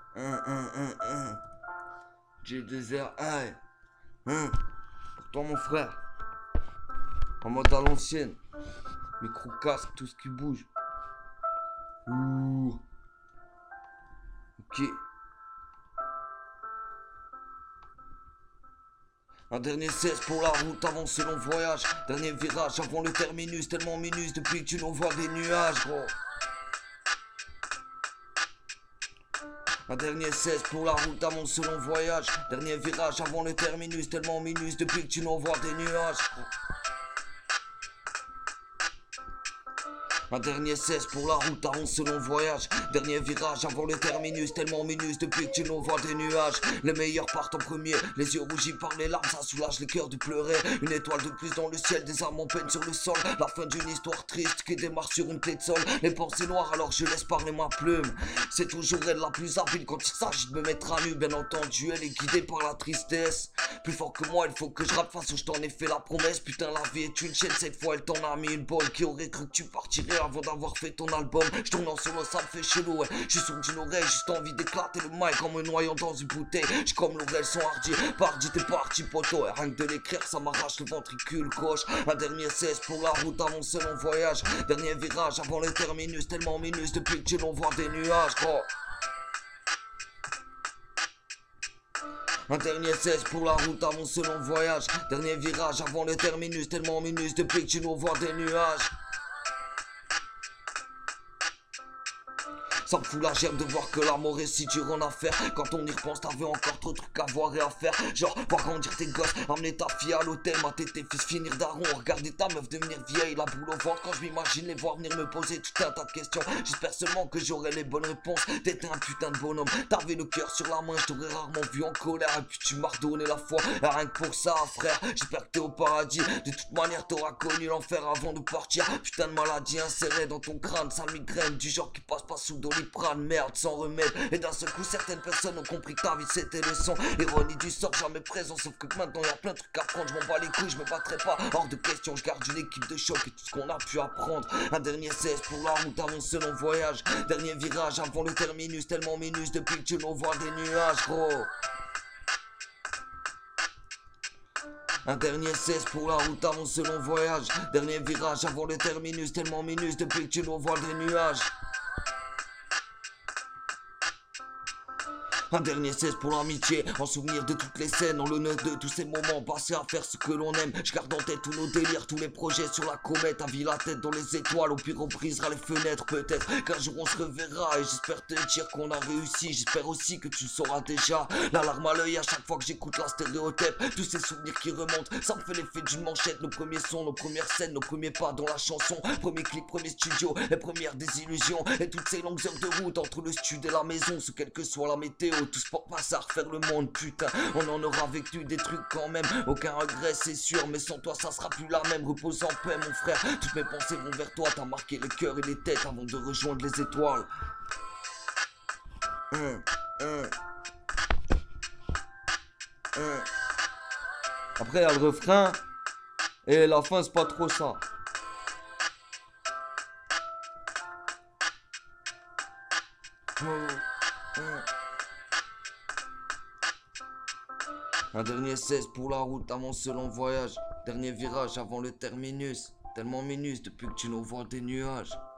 G2R, pour toi mon frère, en mode à l'ancienne, micro casque, tout ce qui bouge. Ouh. Ok. Un dernier 16 pour la route avant ce long voyage. Dernier virage avant le terminus, tellement minus depuis que tu nous vois des nuages, gros. Un dernier 16 pour la route avant ce long voyage. Dernier virage avant le terminus, tellement minus depuis que tu nous vois des nuages, gros. Un dernier 16 pour la route avant ce long voyage. Dernier virage avant le terminus, tellement minus depuis que tu nous vois des nuages. Les meilleurs partent en premier, les yeux rougis par les larmes, ça soulage les cœurs de pleurer. Une étoile de plus dans le ciel, des armes en peine sur le sol. La fin d'une histoire triste qui démarre sur une clé de sol. Les pensées noires alors je laisse parler ma plume. C'est toujours elle la plus habile quand il s'agit de me mettre à nu. Bien entendu elle est guidée par la tristesse. Plus fort que moi il faut que je rappe face où je t'en ai fait la promesse. Putain la vie est une chaîne, cette fois elle t'en a mis une bonne. Qui aurait cru que tu partirais avant d'avoir fait ton album. Je tourne en solo, ça me fait chelou, ouais. Je suis sur une oreille, juste envie d'éclater le mic en me noyant dans une bouteille. J'suis comme l'oreille son hardi, pardi t'es parti poteau. Et rien que de l'écrire ça m'arrache le ventricule gauche. Un dernier 16 pour la route avant ce long voyage. Dernier virage avant le terminus, tellement minus depuis que tu l'envoies des nuages, gros. Un dernier 16 pour la route avant ce long voyage. Dernier virage avant le terminus, tellement minus depuis que tu nous vois des nuages. Ça me fout la gerbe de voir que la mort est si dure en affaire. Quand on y repense, t'avais encore trop de trucs à voir et à faire. Genre, voir grandir tes gosses, amener ta fille à l'hôtel, mater tes fils finir daron, regarder ta meuf devenir vieille, la boule au ventre quand je m'imagine les voir venir me poser tout un tas de questions. J'espère seulement que j'aurai les bonnes réponses. T'étais un putain de bonhomme, t'avais le cœur sur la main, je t'aurais rarement vu en colère. Et puis tu m'as redonné la foi, et rien que pour ça, frère. J'espère que t'es au paradis. De toute manière, t'auras connu l'enfer avant de partir. Putain de maladie insérée dans ton crâne, sale migraine, du genre qui passe pas sous dos. Prendre merde sans remède. Et d'un seul coup certaines personnes ont compris que ta vie c'était le son. Ironie du sort jamais présent. Sauf que maintenant y'a plein de trucs à prendre. Je m'en bats les couilles, je me battrai pas. Hors de question, je garde une équipe de choc et tout ce qu'on a pu apprendre. Un dernier 16 pour la route avant ce long voyage. Dernier virage avant le terminus, tellement minus depuis que tu l'envoies des nuages, gros. Un dernier 16 pour la route avant ce long voyage. Dernier virage avant le terminus, tellement minus depuis que tu l'envoies des nuages. Un dernier 16 pour l'amitié, en souvenir de toutes les scènes, en l'honneur de tous ces moments passés à faire ce que l'on aime. Je garde en tête tous nos délires, tous les projets sur la comète. Avis la tête dans les étoiles, au pire on brisera les fenêtres. Peut-être qu'un jour on se reverra et j'espère te dire qu'on a réussi. J'espère aussi que tu sauras déjà. La larme à l'œil à chaque fois que j'écoute la stéréotype. Tous ces souvenirs qui remontent, ça me fait l'effet d'une manchette. Nos premiers sons, nos premières scènes, nos premiers pas dans la chanson. Premier clip, premier studio, les premières désillusions. Et toutes ces longues heures de route entre le studio et la maison, sous quelle que soit la météo. Tous pour passer à refaire le monde, putain. On en aura vécu des trucs quand même. Aucun regret, c'est sûr. Mais sans toi, ça sera plus la même. Repose en paix, mon frère. Toutes mes pensées vont vers toi. T'as marqué les cœurs et les têtes avant de rejoindre les étoiles. Après, il y a le refrain. Et la fin, c'est pas trop ça. Un dernier 16 pour la route avant ce long voyage. Dernier virage avant le terminus. Tellement minus depuis que tu nous vois des nuages.